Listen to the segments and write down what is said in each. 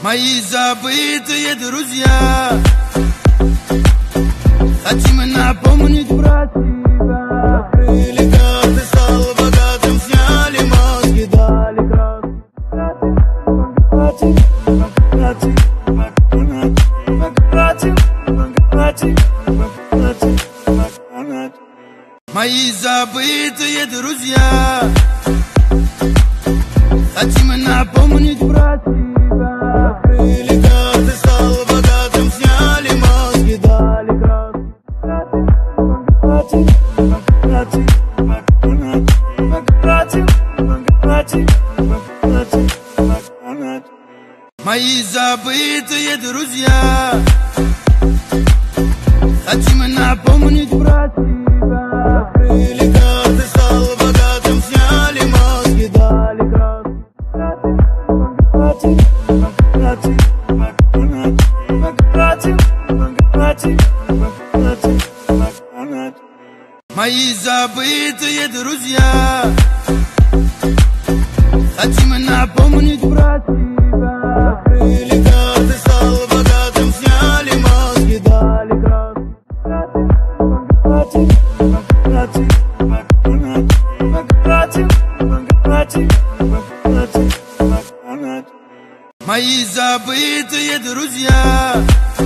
Мои забытые друзья, хотим напомнить про тебя. Открыли карты, стал богатым, сняли маски, дали Мои забытые друзья, хотим напомнить про тебя. Открыли карты, стал богатым, сняли маски, дали Мои забытые друзья, хотим напомнить про тебя. Открыли карты, стал богатым, сняли маски, дали Мои забытые друзья, хотим напомнить про тебя. Открыли карты, стал богатым, сняли маски, дали Мои забытые друзья,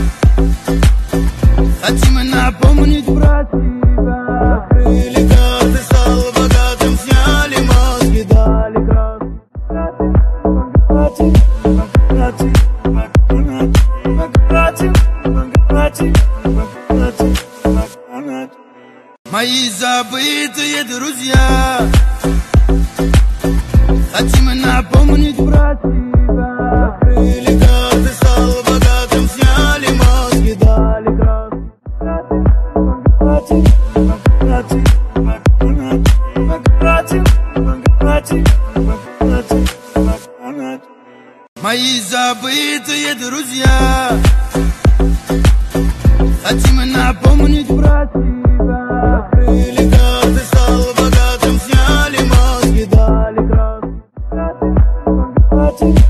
хотим напомнить про тебя. Открыли карты, стал богатым, сняли маски, дали Мои забытые друзья, хотим напомнить про тебя. Открыли карты, стал богатым, сняли маски, дали Мои забытые друзья, хотим напомнить про тебя. Открыли карты, стал богатым, сняли маски, дали